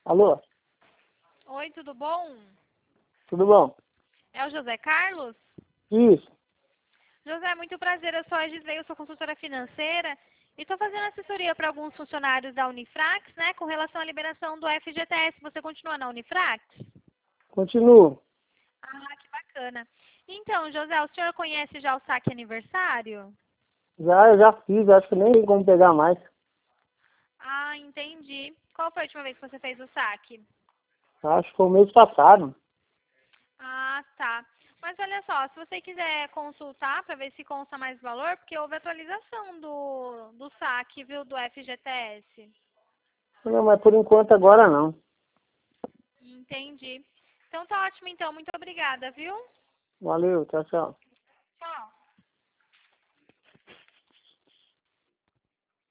Alô? Oi, tudo bom? Tudo bom? É o José Carlos? Isso. José, muito prazer. Eu sou a Gisele, eu sou consultora financeira e estou fazendo assessoria para alguns funcionários da Unifrax, né, com relação à liberação do FGTS. Você continua na Unifrax? Continuo. Ah, que bacana. Então, José, o senhor conhece já o saque aniversário? Eu já fiz, acho que nem tem como pegar mais. Ah, entendi. Qual foi a última vez que você fez o saque? Acho que foi o mês passado. Ah, tá. Mas olha só, se você quiser consultar para ver se consta mais valor, porque houve atualização do saque, viu, do FGTS. Não, mas por enquanto agora não. Entendi. Então tá ótimo então, muito obrigada, viu? Valeu, tchau, tchau.